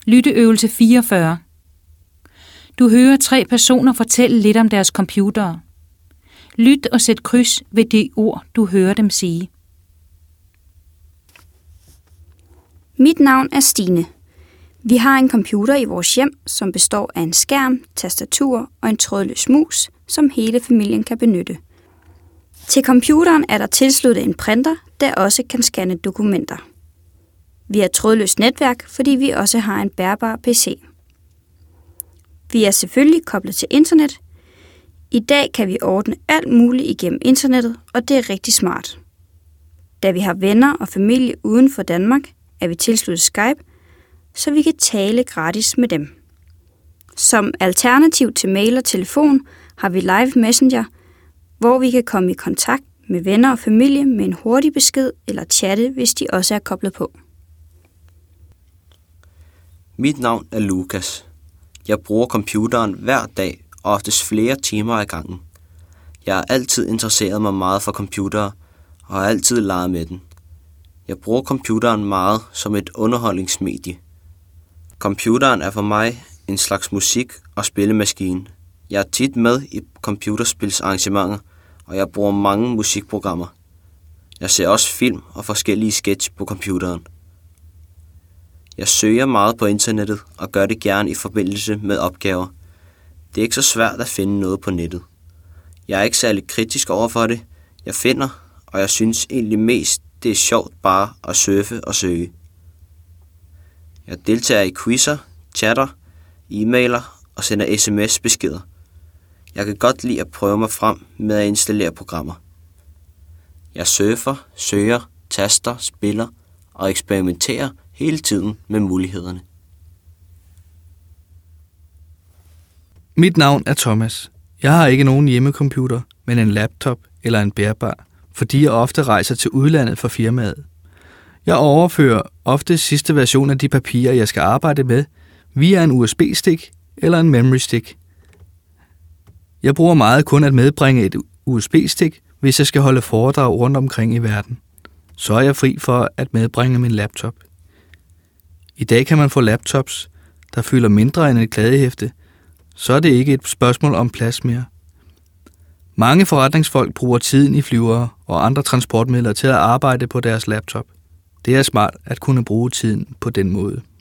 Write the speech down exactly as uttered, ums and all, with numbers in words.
Lytteøvelse fireogfyrre. Du hører tre personer fortælle lidt om deres computere. Lyt og sæt kryds ved de ord, du hører dem sige. Mit navn er Stine. Vi har en computer i vores hjem, som består af en skærm, tastatur og en trådløs mus, som hele familien kan benytte. Til computeren er der tilsluttet en printer, der også kan scanne dokumenter. Vi har trådløst netværk, fordi vi også har en bærbar P C. Vi er selvfølgelig koblet til internet. I dag kan vi ordne alt muligt igennem internettet, og det er rigtig smart. Da vi har venner og familie uden for Danmark, er vi tilsluttet Skype, så vi kan tale gratis med dem. Som alternativ til mail og telefon har vi Live Messenger, hvor vi kan komme i kontakt med venner og familie med en hurtig besked eller chatte, hvis de også er koblet på. Mit navn er Lukas. Jeg bruger computeren hver dag og oftest flere timer ad gangen. Jeg har altid interesseret mig meget for computere og har altid leget med den. Jeg bruger computeren meget som et underholdningsmedie. Computeren er for mig en slags musik- og spillemaskine. Jeg er tit med i computerspilsarrangementer, og jeg bruger mange musikprogrammer. Jeg ser også film og forskellige sketch på computeren. Jeg søger meget på internettet og gør det gerne i forbindelse med opgaver. Det er ikke så svært at finde noget på nettet. Jeg er ikke særlig kritisk over for det. Jeg finder, og jeg synes egentlig mest, det er sjovt bare at surfe og søge. Jeg deltager i quizzer, chatter, e-mailer og sender sms-beskeder. Jeg kan godt lide at prøve mig frem med at installere programmer. Jeg surfer, søger, taster, spiller og eksperimenterer hele tiden med mulighederne. Mit navn er Thomas. Jeg har ikke nogen hjemmecomputer, men en laptop eller en bærbar, fordi jeg ofte rejser til udlandet for firmaet. Jeg overfører ofte sidste version af de papirer, jeg skal arbejde med, via en U S B-stik eller en memory stick. Jeg bruger meget kun at medbringe et U S B-stik, hvis jeg skal holde foredrag rundt omkring i verden. Så er jeg fri for at medbringe min laptop. I dag kan man få laptops, der fylder mindre end et kladehæfte, så er det ikke et spørgsmål om plads mere. Mange forretningsfolk bruger tiden i flyvere og andre transportmidler til at arbejde på deres laptop. Det er smart at kunne bruge tiden på den måde.